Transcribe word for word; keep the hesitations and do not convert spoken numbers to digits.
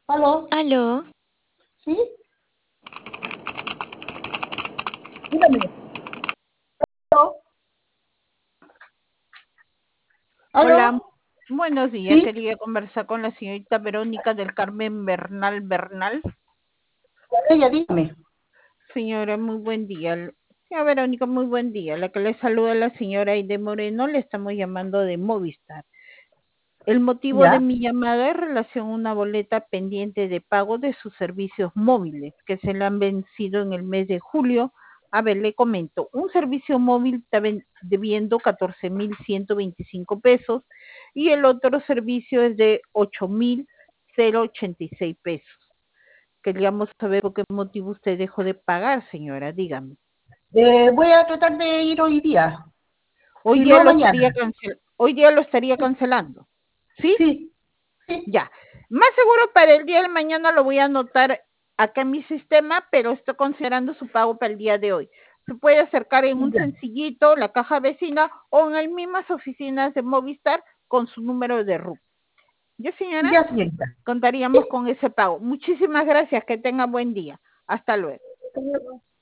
¿Aló? Aló, ¿Sí? Dígame. ¿Aló? Hola, ¿Aló? buenos días. ¿Sí? Quería conversar con la señorita Verónica del Carmen Bernal Bernal. Con ella, dígame. Señora, muy buen día. Señora Verónica, muy buen día. La que le saluda es la señora Aide Moreno, le estamos llamando de Movistar. El motivo de ¿Ya? mi llamada es relación a una boleta pendiente de pago de sus servicios móviles que se le han vencido en el mes de julio. A ver, le comento, un servicio móvil está debiendo catorce mil ciento veinticinco pesos y el otro servicio es de ocho mil ochenta y seis pesos. Queríamos saber por qué motivo usted dejó de pagar, señora, dígame. Eh, voy a tratar de ir hoy día. Hoy Si día no, lo estaría mañana. cancel hoy día lo estaría cancelando, ¿sí? Sí, sí. Ya. Más seguro para el día de mañana lo voy a anotar acá en mi sistema, pero estoy considerando su pago para el día de hoy. Se puede acercar en un Ya, sencillito, la caja vecina o en las mismas oficinas de Movistar con su número de R U C. ¿Ya, señora? ya, señorita. Contaríamos Sí. con ese pago. Muchísimas gracias. Que tenga buen día. Hasta luego. Hasta luego.